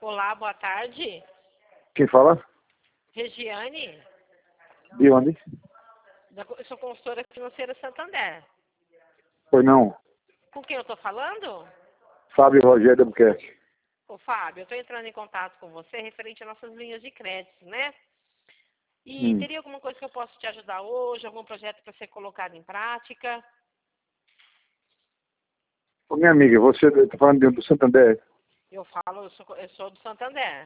Olá, boa tarde. Quem fala? Regiane, De onde? eu sou consultora financeira Santander. Pois não. Com quem eu estou falando? Fábio Rogério de Albuquerque. Ô, Fábio, eu estou entrando em contato com você referente às nossas linhas de crédito, né? E teria alguma coisa que eu possa te ajudar hoje? Algum projeto para ser colocado em prática? Ô, minha amiga, você está falando do Santander? Eu sou do Santander.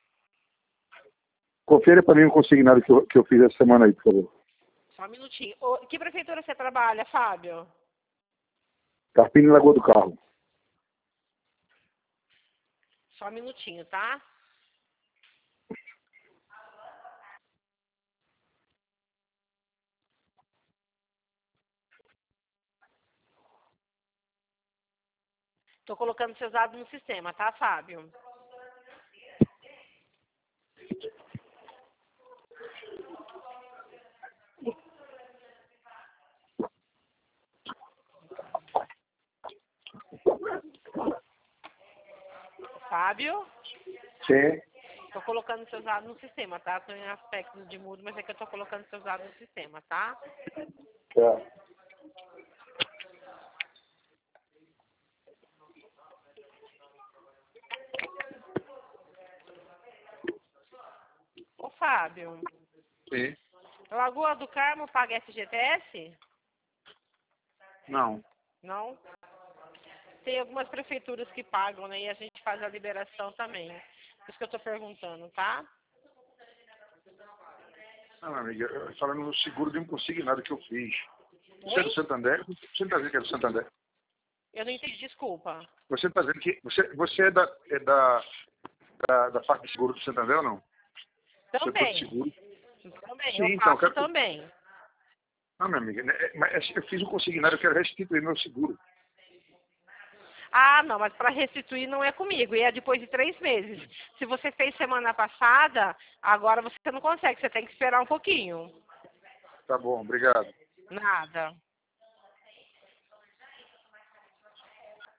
Confira para mim o consignado que eu fiz essa semana aí, por favor. Só um minutinho. Ô, que prefeitura você trabalha, Fábio? Carpina e Lagoa do Carro. Só um minutinho, tá? Estou colocando seus dados no sistema, tá, Fábio? Fábio? Sim. Estou colocando seus dados no sistema, tá? Estou em aspectos de mudo, mas é que eu estou colocando seus dados no sistema, tá? Tá. Ô, Fábio, Sim. Lagoa do Carmo paga FGTS? Não. Não? Tem algumas prefeituras que pagam, né? E a gente faz a liberação também. Por isso que eu estou perguntando, tá? Não, minha amiga, falando no seguro de um consignado que eu fiz. Você é Oi? do Santander? Você não está dizendo que é do Santander? Eu não entendi, desculpa. Você está dizendo que você é da parte de seguro do Santander ou não? Setor de Também. seguro? Também, Sim, eu então, eu faço quero... também. Não, minha amiga, mas eu fiz um consignado, eu quero restituir meu seguro. Ah, não, mas para restituir não é comigo, e é depois de 3 meses. Se você fez semana passada, agora você não consegue, você tem que esperar um pouquinho. Tá bom, obrigado. Nada.